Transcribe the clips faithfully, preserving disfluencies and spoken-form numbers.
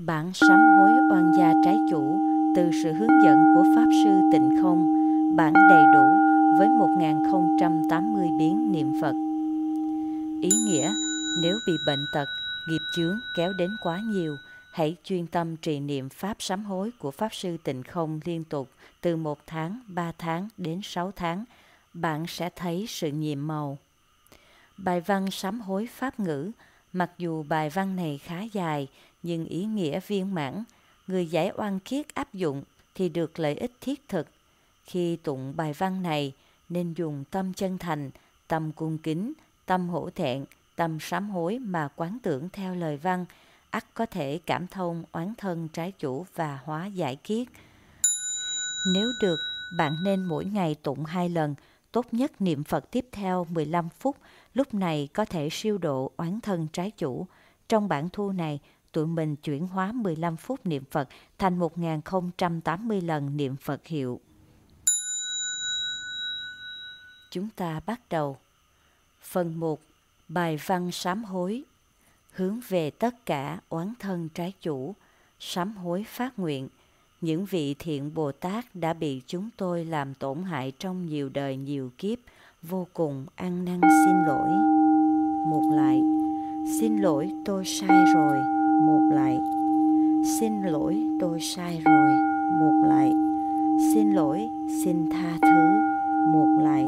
Bản sám hối oan gia trái chủ từ sự hướng dẫn của Pháp Sư Tịnh Không, bản đầy đủ với một nghìn không trăm tám mươi biến niệm Phật. Ý nghĩa, nếu bị bệnh tật, nghiệp chướng kéo đến quá nhiều, hãy chuyên tâm trì niệm Pháp sám hối của Pháp Sư Tịnh Không liên tục từ một tháng, ba tháng đến sáu tháng, bạn sẽ thấy sự nhiệm màu. Bài văn sám hối Pháp ngữ, mặc dù bài văn này khá dài, nhưng ý nghĩa viên mãn, người giải oan khiết áp dụng thì được lợi ích thiết thực. Khi tụng bài văn này, nên dùng tâm chân thành, tâm cung kính, tâm hổ thẹn, tâm sám hối mà quán tưởng theo lời văn, ắt có thể cảm thông oán thân trái chủ và hóa giải kiết. Nếu được, bạn nên mỗi ngày tụng hai lần, tốt nhất niệm Phật tiếp theo mười lăm phút, lúc này có thể siêu độ oán thân trái chủ. Trong bản thu này, tụi mình chuyển hóa mười lăm phút niệm Phật thành một nghìn không trăm tám mươi lần niệm Phật hiệu. Chúng ta bắt đầu. Phần một. Bài văn sám hối. Hướng về tất cả oán thân trái chủ, sám hối phát nguyện. Những vị thiện Bồ Tát đã bị chúng tôi làm tổn hại trong nhiều đời nhiều kiếp, vô cùng ăn năn xin lỗi. Một lại. Xin lỗi tôi sai rồi. Một lại. Xin lỗi tôi sai rồi. Một lại. Xin lỗi, xin tha thứ. Một lại.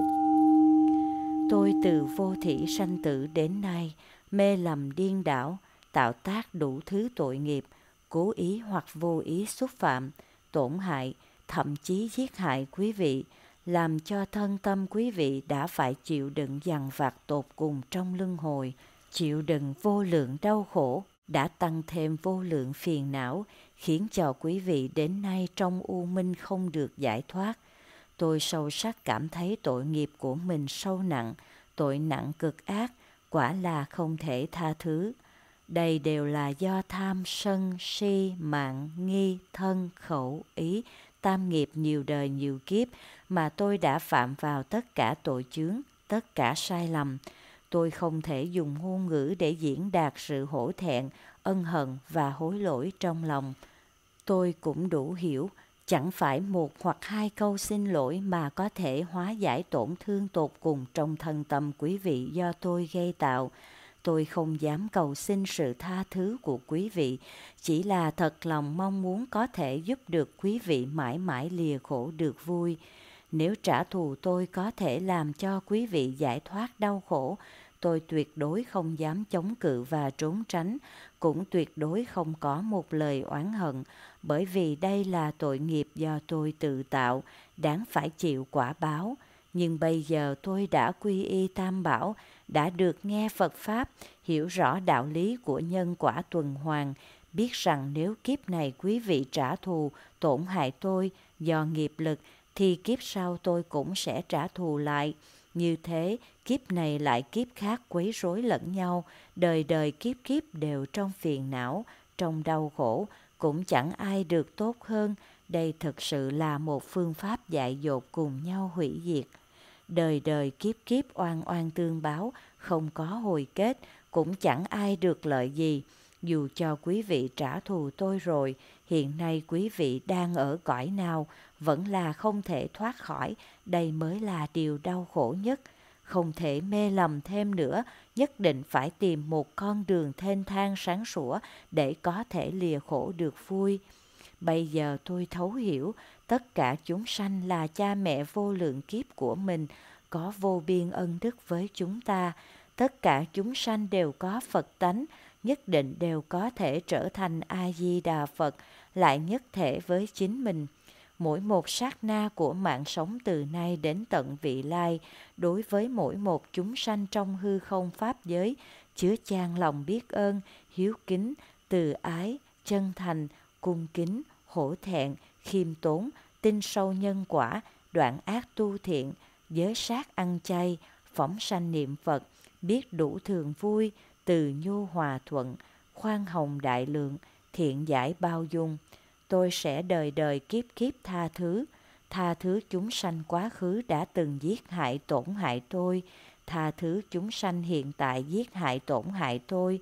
Tôi từ vô thỉ sanh tử đến nay, mê lầm điên đảo, tạo tác đủ thứ tội nghiệp, cố ý hoặc vô ý xúc phạm, tổn hại, thậm chí giết hại quý vị, làm cho thân tâm quý vị đã phải chịu đựng dằn vặt tột cùng trong luân hồi, chịu đựng vô lượng đau khổ, đã tăng thêm vô lượng phiền não, khiến cho quý vị đến nay trong u minh không được giải thoát. Tôi sâu sắc cảm thấy tội nghiệp của mình sâu nặng, tội nặng cực ác, quả là không thể tha thứ. Đây đều là do tham, sân, si, mạng, nghi, thân, khẩu, ý, tam nghiệp nhiều đời nhiều kiếp mà tôi đã phạm vào tất cả tội chướng, tất cả sai lầm. Tôi không thể dùng ngôn ngữ để diễn đạt sự hổ thẹn, ân hận và hối lỗi trong lòng. Tôi cũng đủ hiểu, chẳng phải một hoặc hai câu xin lỗi mà có thể hóa giải tổn thương tột cùng trong thân tâm quý vị do tôi gây tạo. Tôi không dám cầu xin sự tha thứ của quý vị, chỉ là thật lòng mong muốn có thể giúp được quý vị mãi mãi lìa khổ được vui. Nếu trả thù tôi có thể làm cho quý vị giải thoát đau khổ, tôi tuyệt đối không dám chống cự và trốn tránh, cũng tuyệt đối không có một lời oán hận, bởi vì đây là tội nghiệp do tôi tự tạo, đáng phải chịu quả báo. Nhưng bây giờ tôi đã quy y Tam Bảo, đã được nghe Phật Pháp, hiểu rõ đạo lý của nhân quả tuần hoàn, biết rằng nếu kiếp này quý vị trả thù, tổn hại tôi do nghiệp lực, thì kiếp sau tôi cũng sẽ trả thù lại. Như thế, kiếp này lại kiếp khác quấy rối lẫn nhau, đời đời kiếp kiếp đều trong phiền não, trong đau khổ, cũng chẳng ai được tốt hơn. Đây thực sự là một phương pháp dại dột cùng nhau hủy diệt. Đời đời kiếp kiếp oan oan tương báo, không có hồi kết, cũng chẳng ai được lợi gì. Dù cho quý vị trả thù tôi rồi, hiện nay quý vị đang ở cõi nào, vẫn là không thể thoát khỏi, đây mới là điều đau khổ nhất. Không thể mê lầm thêm nữa, nhất định phải tìm một con đường thênh thang sáng sủa để có thể lìa khổ được vui. Bây giờ tôi thấu hiểu, tất cả chúng sanh là cha mẹ vô lượng kiếp của mình, có vô biên ân đức với chúng ta. Tất cả chúng sanh đều có Phật tánh, nhất định đều có thể trở thành A-di-đà Phật, lại nhất thể với chính mình. Mỗi một sát na của mạng sống từ nay đến tận vị lai, đối với mỗi một chúng sanh trong hư không pháp giới, chứa chan lòng biết ơn, hiếu kính, từ ái, chân thành, cung kính, hổ thẹn, khiêm tốn, tin sâu nhân quả, đoạn ác tu thiện, giới sát ăn chay, phóng sanh niệm Phật, biết đủ thường vui, từ nhu hòa thuận, khoan hồng đại lượng, thiện giải bao dung. Tôi sẽ đời đời kiếp kiếp tha thứ, tha thứ chúng sanh quá khứ đã từng giết hại tổn hại tôi, tha thứ chúng sanh hiện tại giết hại tổn hại tôi,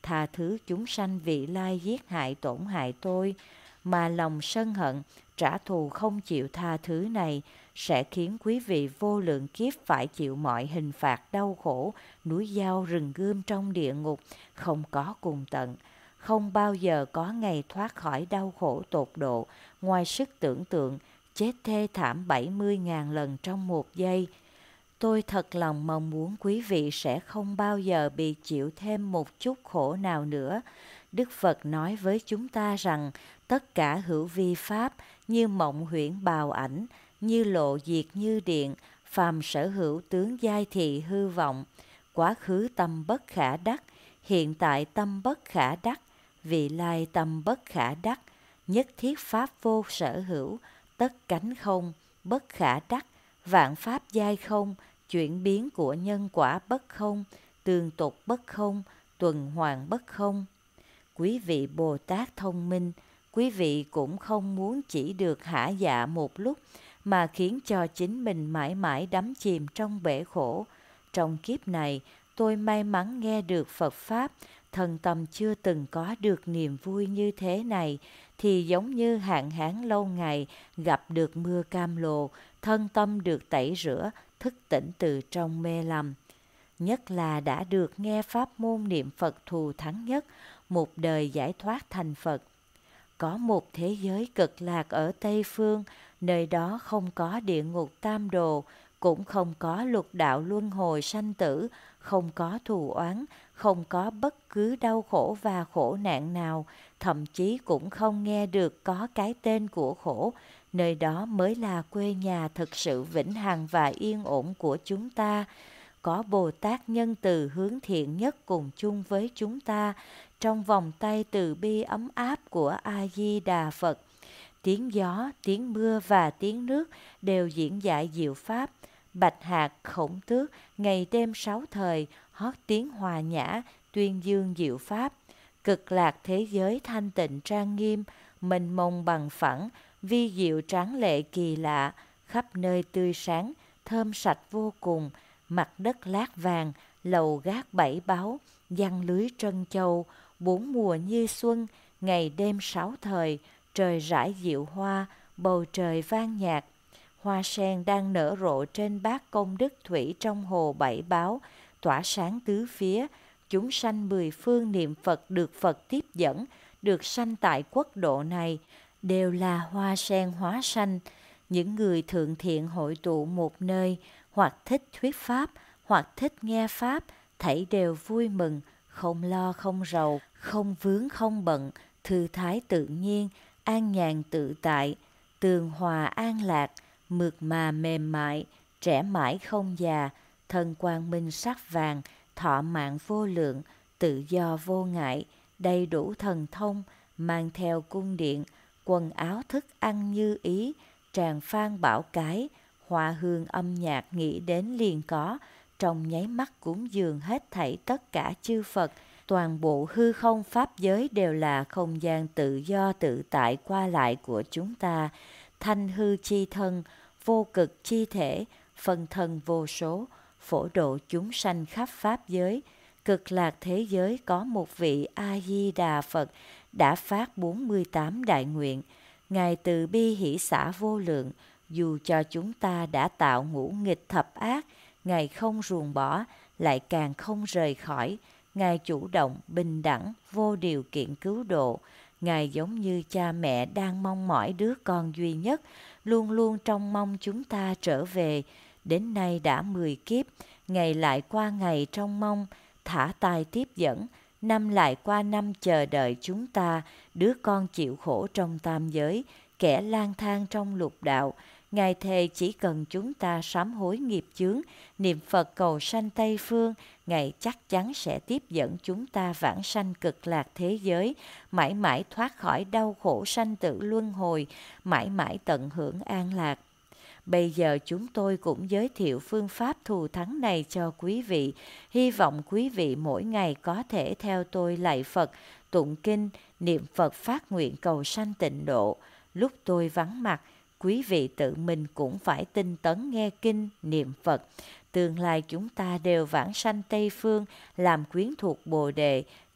tha thứ chúng sanh vị lai giết hại tổn hại tôi, mà lòng sân hận, trả thù không chịu tha thứ này sẽ khiến quý vị vô lượng kiếp phải chịu mọi hình phạt đau khổ, núi dao rừng gươm trong địa ngục, không có cùng tận, không bao giờ có ngày thoát khỏi đau khổ tột độ, ngoài sức tưởng tượng, chết thê thảm bảy mươi ngàn lần trong một giây. Tôi thật lòng mong muốn quý vị sẽ không bao giờ bị chịu thêm một chút khổ nào nữa. Đức Phật nói với chúng ta rằng tất cả hữu vi pháp như mộng huyễn bào ảnh, như lộ diệt như điện, phàm sở hữu tướng giai thị hư vọng, quá khứ tâm bất khả đắc, hiện tại tâm bất khả đắc, vị lai tâm bất khả đắc, nhất thiết pháp vô sở hữu, tất cánh không, bất khả đắc, vạn pháp giai không, chuyển biến của nhân quả bất không, tương tục bất không, tuần hoàn bất không. Quý vị Bồ Tát thông minh, quý vị cũng không muốn chỉ được hả dạ một lúc, mà khiến cho chính mình mãi mãi đắm chìm trong bể khổ. Trong kiếp này, tôi may mắn nghe được Phật Pháp, thân tâm chưa từng có được niềm vui như thế này, thì giống như hạn hán lâu ngày gặp được mưa cam lồ, thân tâm được tẩy rửa, thức tỉnh từ trong mê lầm. Nhất là đã được nghe pháp môn niệm Phật thù thắng nhất, một đời giải thoát thành Phật. Có một thế giới cực lạc ở Tây Phương, nơi đó không có địa ngục tam đồ, cũng không có lục đạo luân hồi sanh tử, không có thù oán, không có bất cứ đau khổ và khổ nạn nào, thậm chí cũng không nghe được có cái tên của khổ. Nơi đó mới là quê nhà thực sự vĩnh hằng và yên ổn của chúng ta. Có Bồ Tát nhân từ hướng thiện nhất cùng chung với chúng ta, trong vòng tay từ bi ấm áp của A-di-đà Phật. Tiếng gió, tiếng mưa và tiếng nước đều diễn giải diệu pháp. Bạch Hạc, Khổng Tước, ngày đêm sáu thời, hót tiếng hòa nhã, tuyên dương diệu pháp. Cực lạc thế giới thanh tịnh trang nghiêm, mênh mông bằng phẳng, vi diệu tráng lệ kỳ lạ, khắp nơi tươi sáng, thơm sạch vô cùng, mặt đất lát vàng, lầu gác bảy báu, giăng lưới trân châu, bốn mùa như xuân, ngày đêm sáu thời, trời rải diệu hoa, bầu trời vang nhạc. Hoa sen đang nở rộ trên bát công đức thủy trong hồ bảy báu, tỏa sáng tứ phía. Chúng sanh mười phương niệm Phật được Phật tiếp dẫn, được sanh tại quốc độ này, đều là hoa sen hóa sanh. Những người thượng thiện hội tụ một nơi, hoặc thích thuyết pháp, hoặc thích nghe pháp, thảy đều vui mừng, không lo không rầu, không vướng không bận, thư thái tự nhiên, an nhàn tự tại, tường hòa an lạc, mượt mà mềm mại, trẻ mãi không già, thân quang minh sắc vàng, thọ mạng vô lượng, tự do vô ngại, đầy đủ thần thông, mang theo cung điện, quần áo thức ăn như ý, tràng phan bảo cái, hoa hương âm nhạc nghĩ đến liền có, trong nháy mắt cúng dường hết thảy tất cả chư Phật. Toàn bộ hư không pháp giới đều là không gian tự do tự tại qua lại của chúng ta. Thanh hư chi thân, vô cực chi thể, phân thân vô số, phổ độ chúng sanh khắp pháp giới. Cực lạc thế giới có một vị A-di-đà Phật đã phát bốn mươi tám đại nguyện. Ngài từ bi hỷ xả vô lượng, dù cho chúng ta đã tạo ngũ nghịch thập ác, Ngài không ruồng bỏ, lại càng không rời khỏi. Ngài chủ động, bình đẳng, vô điều kiện cứu độ. Ngài giống như cha mẹ đang mong mỏi đứa con duy nhất, luôn luôn trông mong chúng ta trở về. Đến nay đã mười kiếp, ngày lại qua ngày trông mong, thả tay tiếp dẫn, năm lại qua năm chờ đợi chúng ta, đứa con chịu khổ trong tam giới, kẻ lang thang trong lục đạo. Ngài thề chỉ cần chúng ta sám hối nghiệp chướng, niệm Phật cầu sanh Tây Phương, Ngài chắc chắn sẽ tiếp dẫn chúng ta vãng sanh cực lạc thế giới, mãi mãi thoát khỏi đau khổ sanh tử luân hồi, mãi mãi tận hưởng an lạc. Bây giờ chúng tôi cũng giới thiệu phương pháp thù thắng này cho quý vị. Hy vọng quý vị mỗi ngày có thể theo tôi lạy Phật, tụng kinh, niệm Phật phát nguyện cầu sanh tịnh độ. Lúc tôi vắng mặt, quý vị tự mình cũng phải tinh tấn nghe kinh, niệm Phật. Tương lai chúng ta đều vãng sanh Tây Phương, làm quyến thuộc Bồ Đề,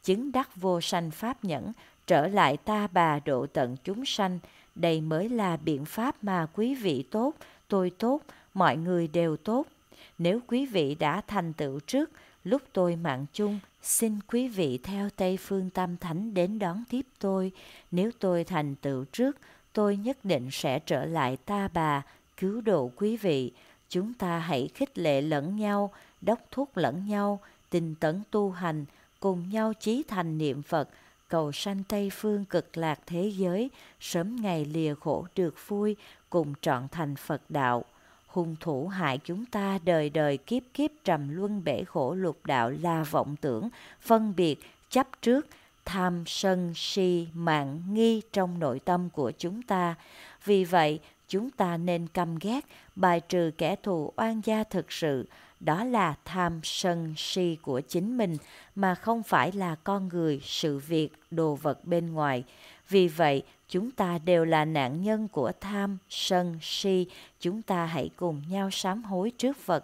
chứng đắc vô sanh pháp nhẫn, trở lại ta bà độ tận chúng sanh. Đây mới là biện pháp mà quý vị tốt, tôi tốt, mọi người đều tốt. Nếu quý vị đã thành tựu trước, lúc tôi mạng chung, xin quý vị theo Tây Phương Tam Thánh đến đón tiếp tôi. Nếu tôi thành tựu trước, tôi nhất định sẽ trở lại ta bà, cứu độ quý vị. Chúng ta hãy khích lệ lẫn nhau, đốc thúc lẫn nhau, tinh tấn tu hành, cùng nhau chí thành niệm Phật, cầu sanh Tây Phương cực lạc thế giới, sớm ngày lìa khổ được vui, cùng trọn thành Phật đạo. Hung thủ hại chúng ta đời đời kiếp kiếp trầm luân bể khổ lục đạo là vọng tưởng, phân biệt, chấp trước, tham, sân, si, mạn, nghi trong nội tâm của chúng ta. Vì vậy, chúng ta nên căm ghét, bài trừ kẻ thù oan gia thực sự, đó là tham, sân, si của chính mình, mà không phải là con người, sự việc, đồ vật bên ngoài. Vì vậy, chúng ta đều là nạn nhân của tham, sân, si, chúng ta hãy cùng nhau sám hối trước Phật.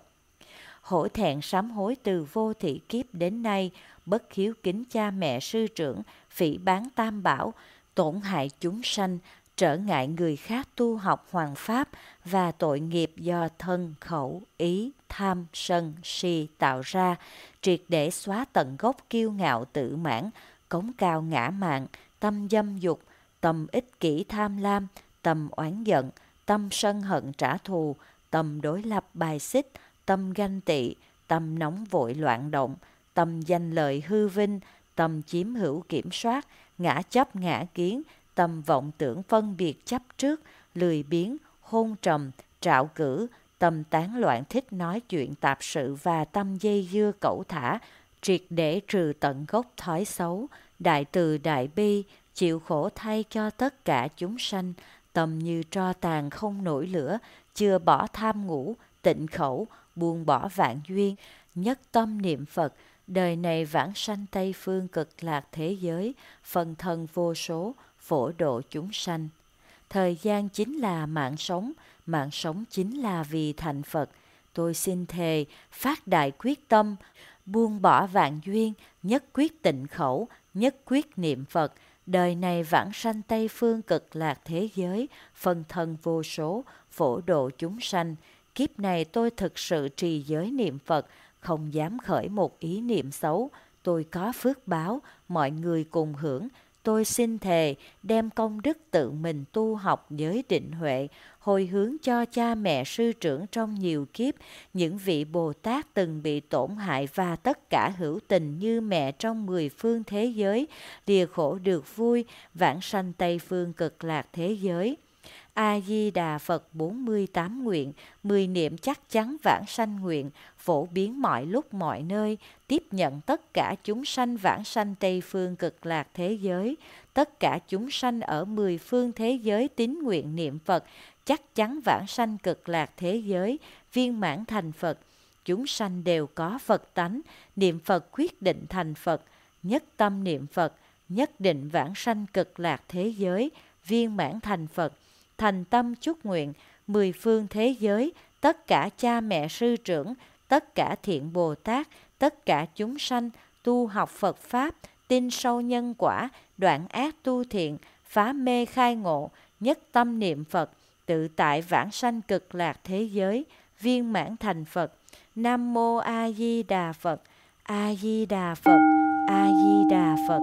Hổ thẹn sám hối từ vô thị kiếp đến nay, bất hiếu kính cha mẹ sư trưởng, phỉ báng tam bảo, tổn hại chúng sanh, trở ngại người khác tu học hoàng pháp và tội nghiệp do thân, khẩu, ý, tham, sân, si tạo ra, triệt để xóa tận gốc kiêu ngạo tự mãn, cống cao ngã mạn, tâm dâm dục, tâm ích kỷ tham lam, tâm oán giận, tâm sân hận trả thù, tâm đối lập bài xích, tâm ganh tị, tâm nóng vội loạn động, tâm danh lợi hư vinh, tâm chiếm hữu kiểm soát, ngã chấp ngã kiến, tâm vọng tưởng phân biệt chấp trước, lười biếng, hôn trầm, trạo cử, tâm tán loạn thích nói chuyện tạp sự và tâm dây dưa cẩu thả, triệt để trừ tận gốc thói xấu, đại từ đại bi, chịu khổ thay cho tất cả chúng sanh, tâm như tro tàn không nổi lửa, chưa bỏ tham ngũ, tịnh khẩu, buông bỏ vạn duyên, nhất tâm niệm Phật, đời này vãng sanh Tây Phương cực lạc thế giới, phần thân vô số, phổ độ chúng sanh. Thời gian chính là mạng sống, mạng sống chính là vì thành Phật. Tôi xin thề, phát đại quyết tâm, buông bỏ vạn duyên, nhất quyết tịnh khẩu, nhất quyết niệm Phật, đời này vãng sanh Tây Phương cực lạc thế giới, phần thân vô số, phổ độ chúng sanh. Kiếp này tôi thực sự trì giới niệm Phật, không dám khởi một ý niệm xấu. Tôi có phước báo, mọi người cùng hưởng. Tôi xin thề đem công đức tự mình tu học giới định huệ, hồi hướng cho cha mẹ sư trưởng trong nhiều kiếp, những vị Bồ Tát từng bị tổn hại và tất cả hữu tình như mẹ trong mười phương thế giới, lìa khổ được vui, vãng sanh Tây Phương cực lạc thế giới. A-di-đà Phật bốn mươi tám nguyện, mười niệm chắc chắn vãng sanh nguyện, phổ biến mọi lúc mọi nơi, tiếp nhận tất cả chúng sanh vãng sanh Tây Phương cực lạc thế giới. Tất cả chúng sanh ở mười phương thế giới tín nguyện niệm Phật, chắc chắn vãng sanh cực lạc thế giới, viên mãn thành Phật. Chúng sanh đều có Phật tánh, niệm Phật quyết định thành Phật, nhất tâm niệm Phật, nhất định vãng sanh cực lạc thế giới, viên mãn thành Phật. Thành tâm chúc nguyện, mười phương thế giới, tất cả cha mẹ sư trưởng, tất cả thiện Bồ Tát, tất cả chúng sanh, tu học Phật Pháp, tin sâu nhân quả, đoạn ác tu thiện, phá mê khai ngộ, nhất tâm niệm Phật, tự tại vãng sanh cực lạc thế giới, viên mãn thành Phật. Nam Mô A Di Đà Phật, A Di Đà Phật, A Di Đà Phật.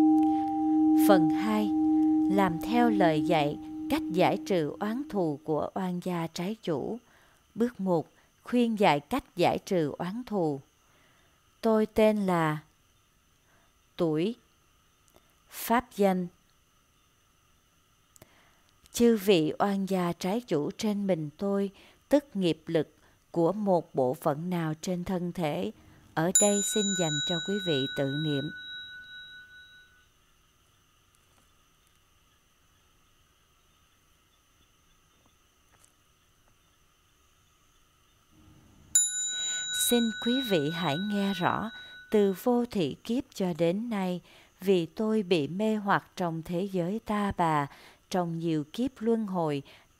Phần hai. Làm theo lời dạy, cách giải trừ oán thù của oan gia trái chủ. Bước một. Khuyên dạy cách giải trừ oán thù. Tôi tên là tuổi, pháp danh. Chư vị oan gia trái chủ trên mình tôi, tức nghiệp lực của một bộ phận nào trên thân thể, ở đây xin dành cho quý vị tự niệm. Xin quý vị hãy nghe rõ, từ vô thị kiếp cho đến nay, vì tôi bị mê hoặc trong thế giới ta bà, trong nhiều kiếp luân hồi,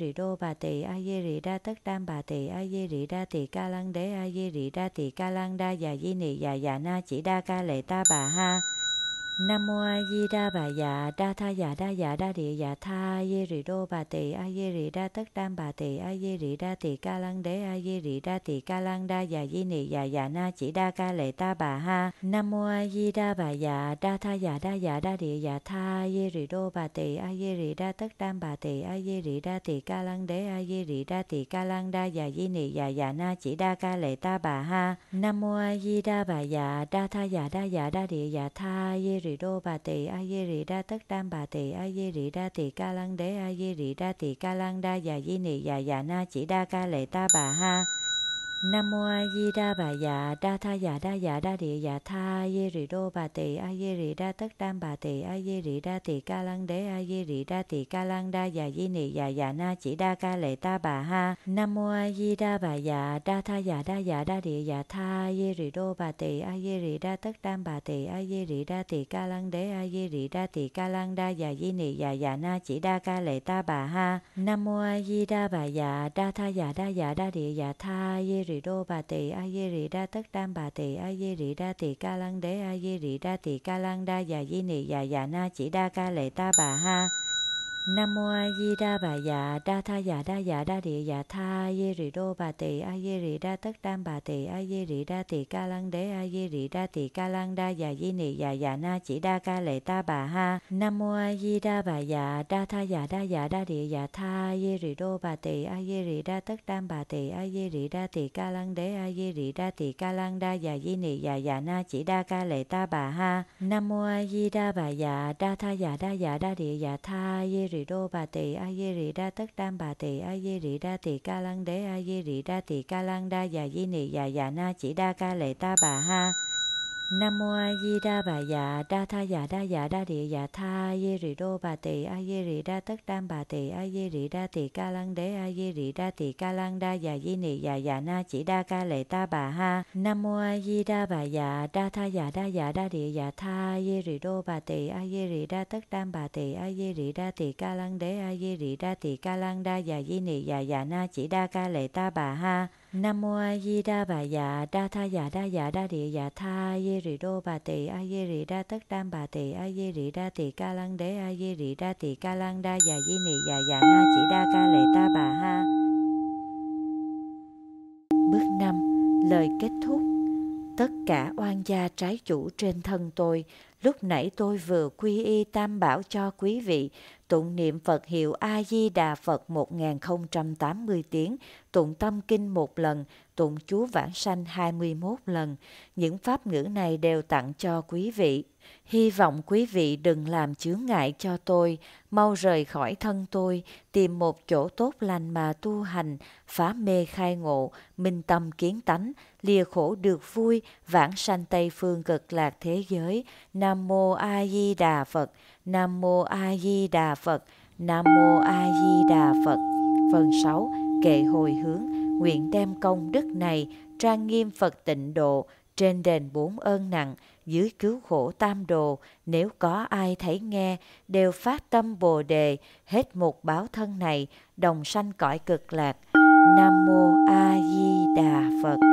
Rì Đô Bà Tỳ A Di Rì Đa Tất Đam Bà Tỳ A Di Rì Đa Tỳ Ca Lăng Đế A Di Rì Đa Tỳ Ca Lăng Đa Già Di Nì Già Già Na Chỉ Đa Ca Lệ Ta Bà Ha. Nam Mô A Di Đà Bà Dạ Đa Tha Dạ Đa Dạ Đa Địa Dạ Tha A Di Rì Đô Bà Tỳ A Di Rì Đa Tất Đam Bà Tỳ A Di Rì Đa Tỳ Ca Lăng Đế A Di Rì Đa Tỳ Ca Lăng Đa Già Di Nì Già Già Na Chỉ Đa Ca Lệ Ta Bà Ha. Nam Mô A Di Đà Bà Dạ Đa Tha Dạ Đa Dạ Đa Địa Dạ Tha A Di Rì Đô Bà Tỳ A Di Rì Đa Tất Đam Bà Tỳ A Di Rì Đa Tỳ Ca Lăng Đế A Di Rì Đa Tỳ Ca Lăng Đa Già Di Nì Già Già Na Chỉ Đa Ca Lệ Ta Bà Ha. Nam Mô A Di Đà Bà Dạ Đa Tha Dạ Đa Dạ Đa Địa Dạ Tha A Di Rì Đô Bà Tỳ A Di Rì Đa Tất Đam Bà Tỳ A Di Rì Đa Tỳ Ca Lăng Đế A Di Rì Đa Tỳ Ca Lăng Đa Già Di Nì Già Già Na Chỉ Đa Ca Lệ Ta Bà Ha. Nam Mô A Di Đà Bà Dạ Đa Tha Dạ Đa Dạ Đa Địa Dạ Tha A Di Rì Đô Bà Tỳ A Di Rì Đa Tất Đam Bà Tỳ A Di Rì Đa Tỳ Ca Lăng Đế A Di Rì Đa Tỳ Ca Lăng Đa Già Di Nì Già Già Na Chỉ Đa Ca Lệ Ta Bà Ha. Nam Mô A Di Đà Bà Dạ Đa Tha Dạ Đa Dạ Đa Địa Dạ Tha A Di Rì Đô Bà Tỳ A Di Rì Đa Tất Đam Bà Tỳ A Di Rì Đa Tỳ Ca Lăng Đế A Di Rì Đa Tỳ Ca Lăng Đa Già Di Nì Già Già Na Chỉ Đa Ca Lệ Ta Bà Ha. Nam Mô A Di Đà Bà Dạ Đa Tha Dạ Đa Dạ Đa Địa Dạ Tha A Di Rì Đô Bà Tỳ A Di Rì Đa Tất Đam Bà Tỳ A Di Rì Đa Tỳ Ca Lăng Đế A Di Rì Đa Tỳ Ca Lăng Đa Già Di Nì Già Già Na Chỉ Đa Ca Lệ Ta Bà Ha. Nam Mô A Di Đà Bà Dạ Đa Tha Dạ Đa Dạ Đa Địa Dạ Tha A Di Rì Đô Bà Tỳ A Di Rì Đa Tất Đam Bà Tỳ A Di Rì Đa Tỳ Ca Lăng Đế A Di Rì Đa Tỳ Ca Lăng Đa Già Di Nì Già Già Na Chỉ Đa Ca Lệ Ta Bà Ha. Nam Mô A Di Đà Bà Dạ Đa Tha Dạ Đa Dạ Đa Địa Dạ Tha A Di Rì Đô Bà Tỳ A Di Rì Đa Tất Đam Bà Tỳ A Di Rì Đa Tỳ Ca Lăng Đế A Di Rì Đa Tỳ Ca Lăng Đa Già Di Nì Già Già Na Chỉ Đa Ca Lệ Ta Bà Ha. Nam Mô A Di Đà Bà Dạ Đa Tha Dạ Đa Dạ Đa Địa Dạ Tha A Di Rì Đô Bà Tỳ A Di Rì Đa Tất Đam Bà Tỳ A Di Rì Đa Tỳ Ca Lăng Đế A Di Rì Đa Tỳ Ca Lăng Đa Già Di Nì Già Già Na Chỉ Đa Ca Lệ Ta Bà Ha. Nam Mô A Di Đà Bà Dạ Đa Tha Dạ Đa Dạ Đa Địa Dạ Tha A Di Rì Đô Bà Tỳ A Di Rì Đa Tất Đam Bà Tỳ A Di Rì Đa Tỳ Ca Lăng Đế A Di Rì Đa Tỳ Ca Lăng Đa Già Di Nì Già Già Na Chỉ Đa Ca Lệ Ta Bà Ha. Nam Mô A Di Đà Bà Dạ Đa Tha Dạ Đa Dạ Đa Địa Dạ Tha A Di Rì Đô Bà Tỳ A Di Rì Đa Tất Đam Bà Tỳ A Di Rì Đa Tỳ Ca Lăng Đế A Di Rì Đa Tỳ Ca Lăng Đa Già Di Nì Già Già Na Chỉ Đa Ca Lệ Ta Bà Ha. Nam Mô A Di Đà Bà Dạ Đa Tha Dạ Đa Dạ Đa Địa Dạ Tha A Di Rì Đô Bà Tỳ A Di Rì Đa Tất Đam Bà Tỳ A Di Rì Đa Tỳ Ca Lăng Đế A Di Rì Đa Tỳ Ca Lăng Đa Già Di Nì Già Già Na Chỉ Đa Ca Lệ Ta Bà Ha. Bước năm. Lời kết thúc. Tất cả oan gia trái chủ trên thân tôi, lúc nãy tôi vừa quy y tam bảo cho quý vị, tụng niệm Phật hiệu A Di Đà Phật một nghìn không trăm tám mươi tiếng, tụng tâm kinh một lần, tụng chú vãng sanh hai mươi mốt lần. Những pháp ngữ này đều tặng cho quý vị. Hy vọng quý vị đừng làm chướng ngại cho tôi, mau rời khỏi thân tôi, tìm một chỗ tốt lành mà tu hành, phá mê khai ngộ, minh tâm kiến tánh, lìa khổ được vui, vãng sanh Tây phương cực lạc thế giới. Nam Mô A Di Đà Phật. Nam Mô A Di Đà Phật. Nam Mô A Di Đà Phật. Phần sáu. Kệ hồi hướng. Nguyện đem công đức này trang nghiêm Phật tịnh độ, trên đền bốn ơn nặng, dưới cứu khổ tam đồ. Nếu có ai thấy nghe, đều phát tâm Bồ đề, hết một báo thân này, đồng sanh cõi cực lạc. Nam Mô A Di Đà Phật.